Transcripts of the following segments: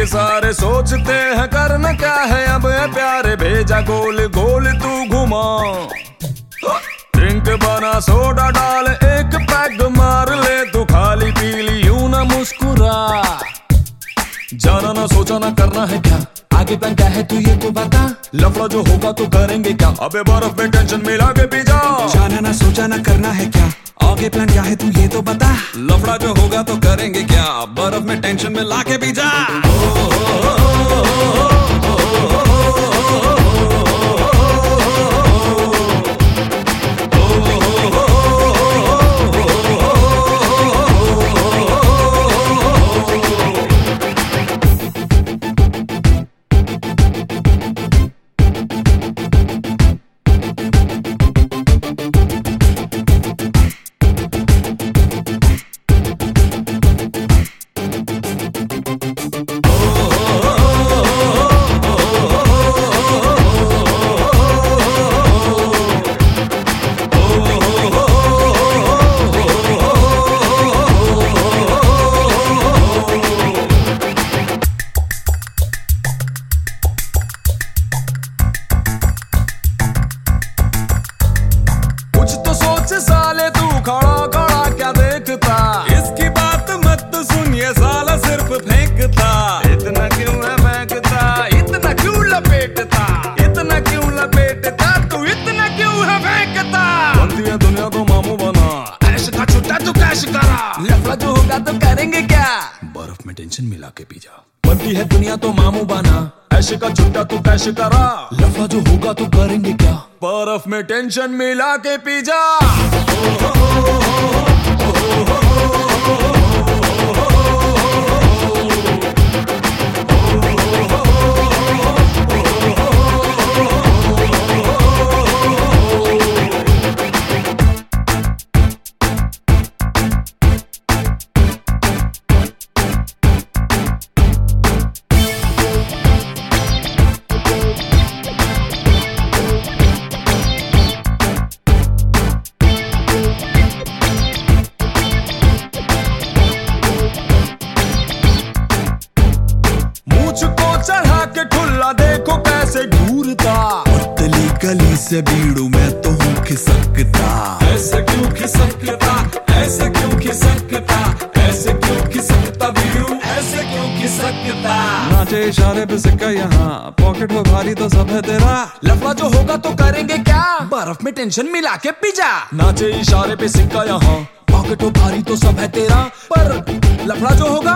सारे सोचते हैं करना क्या है अब है प्यारे, भेजा गोल गोल तू घुमा। ड्रिंक बना सोडा डाल एक पैग मार ले, तू खाली पी ली यूं ना मुस्कुरा। जाना ना सोचा ना करना है क्या, आगे प्लान क्या है तू ये तो बता। लफड़ा जो होगा तो करेंगे क्या, अबे बर्फ में टेंशन मिला के पी जा। जाना ना सोचा ना करना है क्या, आगे प्लान क्या है तू ये तो बता। लफड़ा जो होगा तो करेंगे क्या, बर्फ में टेंशन में लाके पी जा। कुछ तो सोच साले तू खड़ा खड़ा क्या देखता, इसकी बात मत सुन ये साला सिर्फ फेंकता। इतना क्यों है फेंकता, इतना क्यों लपेटता, इतना क्यों लपेटता, तू इतना क्यों है फेंकता। बनती है दुनिया तो मामू बना, ऐश का छुट्टा तू कैश करा। लफड़ा जो होगा तो करेंगे क्या, बर्फ में टेंशन मिला के पी जा। बनती है दुनिया तो मामू बना, ऐसे का छुट्टा तू कैश करा। लफड़ा जो होगा तो करेंगे क्या, बर्फ में टेंशन मिला के पी जा। मुझको चढ़ा के ठुल्ला देखो कैसे घूरता, पतली गली से बीड़ू मैं तो हूँ खिसकता। ऐसे क्यों खिसकता, ऐसे क्यों खिसकता, ऐसे क्यों खिसकता बीड़ू, ऐसे क्यों खिसकता। नाचे इशारे पे सिक्का यहाँ, पॉकेट हो भारी तो सब है तेरा। लफड़ा जो होगा तो करेंगे क्या, बर्फ में टेंशन मिला के पी जा। नाचे इशारे पे सिक्का यहाँ, पॉकेट हो भारी तो सब है तेरा, पर लफड़ा जो होगा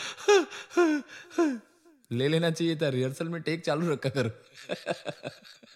ले लेना चाहिए था, रिहर्सल में टेक चालू रखा करो।